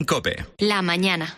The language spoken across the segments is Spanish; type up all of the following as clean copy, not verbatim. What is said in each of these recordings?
COPE. La mañana.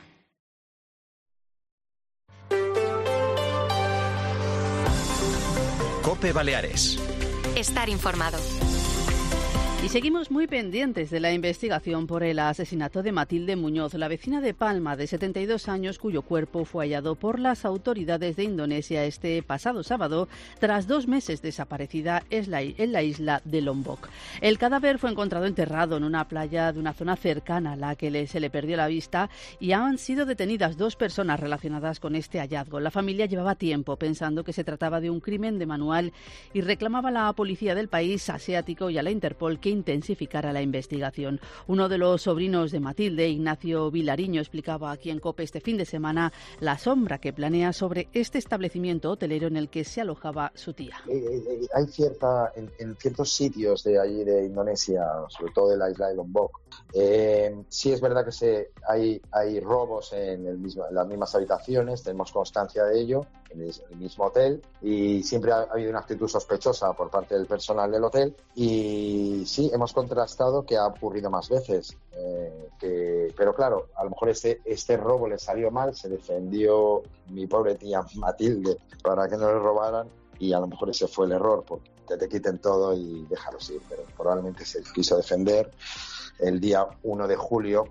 COPE Baleares. Estar informado. Y seguimos muy pendientes de la investigación por el asesinato de Matilde Muñoz, la vecina de Palma de 72 años, cuyo cuerpo fue hallado por las autoridades de Indonesia este pasado sábado, tras 2 meses desaparecida en la isla de Lombok. El cadáver fue encontrado enterrado en una playa de una zona cercana a la que se le perdió la vista y han sido detenidas 2 personas relacionadas con este hallazgo. La familia llevaba tiempo pensando que se trataba de un crimen de manual y reclamaba a la policía del país asiático y a la Interpol que intensificara la investigación. Uno de los sobrinos de Matilde, Ignacio Vilariño, explicaba aquí en COPE este fin de semana la sombra que planea sobre este establecimiento hotelero en el que se alojaba su tía. Hay en ciertos sitios de allí de Indonesia, sobre todo de la isla de Lombok, sí es verdad que hay robos en las mismas habitaciones, tenemos constancia de ello, en el mismo hotel, y siempre ha habido una actitud sospechosa por parte del personal del hotel, y sí, hemos contrastado que ha ocurrido más veces, pero claro, a lo mejor este robo le salió mal, se defendió mi pobre tía Matilde para que no le robaran, y a lo mejor ese fue el error, porque te quiten todo y déjalos ir, pero probablemente se quiso defender. El día 1 de julio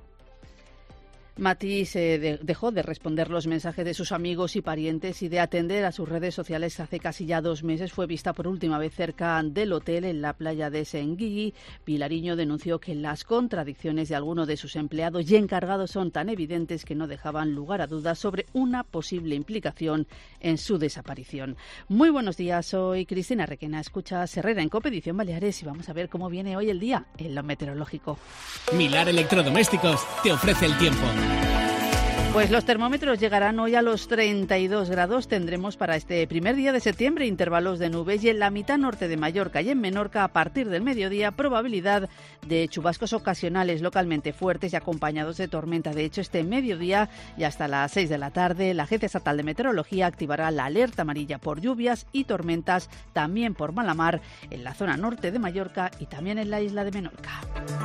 Mati dejó de responder los mensajes de sus amigos y parientes y de atender a sus redes sociales hace casi ya 2 meses. Fue vista por última vez cerca del hotel en la playa de Senguilli. Vilariño denunció que las contradicciones de algunos de sus empleados y encargados son tan evidentes que no dejaban lugar a dudas sobre una posible implicación en su desaparición. Muy buenos días, soy Cristina Requena. Escuchas Herrera en COPE Edición Baleares y vamos a ver cómo viene hoy el día en lo meteorológico. Milar Electrodomésticos te ofrece el tiempo. Pues los termómetros llegarán hoy a los 32 grados. Tendremos para este primer día de septiembre intervalos de nubes y en la mitad norte de Mallorca y en Menorca a partir del mediodía probabilidad de chubascos ocasionales localmente fuertes y acompañados de tormenta. De hecho, este mediodía y hasta las 6 de la tarde la Agencia Estatal de Meteorología activará la alerta amarilla por lluvias y tormentas también por mala mar en la zona norte de Mallorca y también en la isla de Menorca.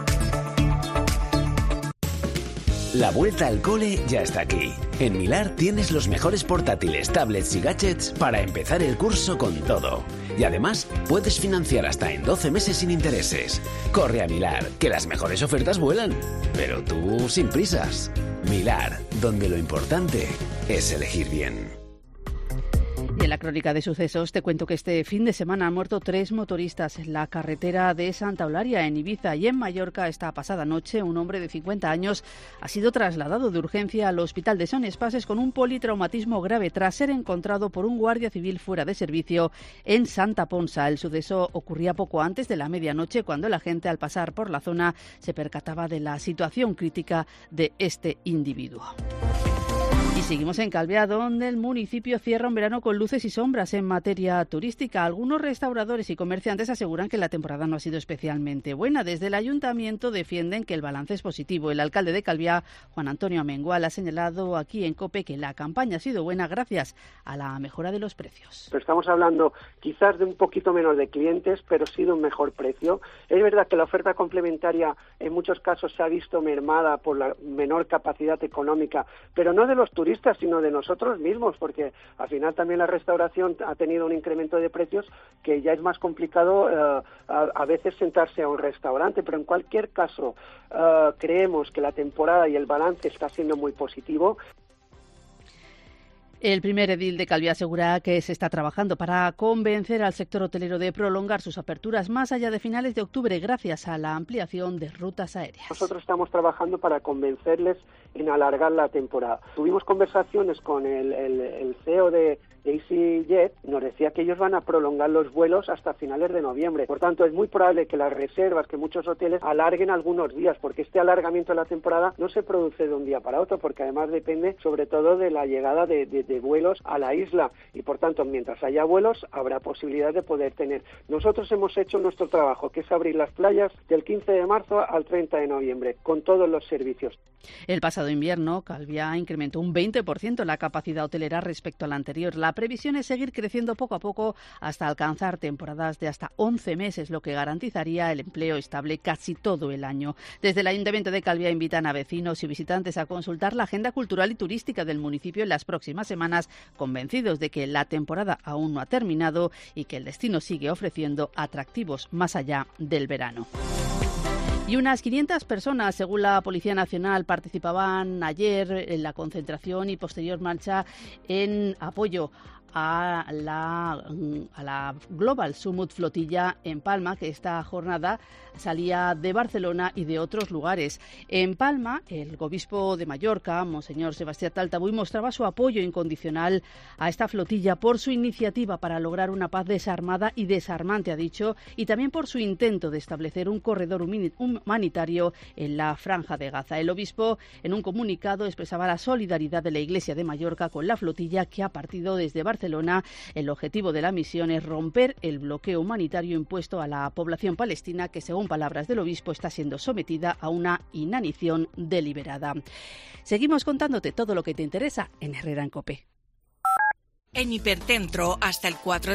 La vuelta al cole ya está aquí. En Milar tienes los mejores portátiles, tablets y gadgets para empezar el curso con todo. Y además, puedes financiar hasta en 12 meses sin intereses. Corre a Milar, que las mejores ofertas vuelan. Pero tú sin prisas. Milar, donde lo importante es elegir bien. Y en la crónica de sucesos te cuento que este fin de semana han muerto 3 motoristas en la carretera de Santa Eulalia, en Ibiza, y en Mallorca. Esta pasada noche un hombre de 50 años ha sido trasladado de urgencia al hospital de Son Espases con un politraumatismo grave tras ser encontrado por un guardia civil fuera de servicio en Santa Ponsa. El suceso ocurría poco antes de la medianoche, cuando la gente al pasar por la zona se percataba de la situación crítica de este individuo. Y seguimos en Calviá, donde el municipio cierra un verano con luces y sombras en materia turística. Algunos restauradores y comerciantes aseguran que la temporada no ha sido especialmente buena. Desde el ayuntamiento defienden que el balance es positivo. El alcalde de Calviá, Juan Antonio Amengual, ha señalado aquí en COPE que la campaña ha sido buena gracias a la mejora de los precios. Pero estamos hablando quizás de un poquito menos de clientes, pero sí de un mejor precio. Es verdad que la oferta complementaria en muchos casos se ha visto mermada por la menor capacidad económica, pero no de los turistas, sino de nosotros mismos, porque al final también la restauración ha tenido un incremento de precios que ya es más complicado a veces sentarse a un restaurante, pero en cualquier caso creemos que la temporada y el balance está siendo muy positivo. El primer edil de Calviá asegura que se está trabajando para convencer al sector hotelero de prolongar sus aperturas más allá de finales de octubre gracias a la ampliación de rutas aéreas. Nosotros estamos trabajando para convencerles en alargar la temporada. Tuvimos conversaciones con el CEO de EasyJet, nos decía que ellos van a prolongar los vuelos hasta finales de noviembre. Por tanto, es muy probable que las reservas, que muchos hoteles alarguen algunos días, porque este alargamiento de la temporada no se produce de un día para otro, porque además depende sobre todo de la llegada de vuelos a la isla, y por tanto, mientras haya vuelos, habrá posibilidad de poder tener. Nosotros hemos hecho nuestro trabajo, que es abrir las playas del 15 de marzo al 30 de noviembre, con todos los servicios. El pasado invierno, Calviá incrementó un 20% la capacidad hotelera respecto a la anterior. La previsión es seguir creciendo poco a poco hasta alcanzar temporadas de hasta 11 meses, lo que garantizaría el empleo estable casi todo el año. Desde el Ayuntamiento de Calviá invitan a vecinos y visitantes a consultar la agenda cultural y turística del municipio en las próximas semanas, convencidos de que la temporada aún no ha terminado y que el destino sigue ofreciendo atractivos más allá del verano. Y unas 500 personas, según la Policía Nacional, participaban ayer en la concentración y posterior marcha en apoyo a la Global Summit Flotilla en Palma, que esta jornada salía de Barcelona y de otros lugares. En Palma, el obispo de Mallorca, Monseñor Sebastián Taltabuy, mostraba su apoyo incondicional a esta flotilla por su iniciativa para lograr una paz desarmada y desarmante, ha dicho, y también por su intento de establecer un corredor humanitario en la Franja de Gaza. El obispo, en un comunicado, expresaba la solidaridad de la Iglesia de Mallorca con la flotilla que ha partido desde Barcelona. El objetivo de la misión es romper el bloqueo humanitario impuesto a la población palestina, que, según palabras del obispo, está siendo sometida a una inanición deliberada. Seguimos contándote todo lo que te interesa en Herrera en COPE. En Hipercentro, hasta el 4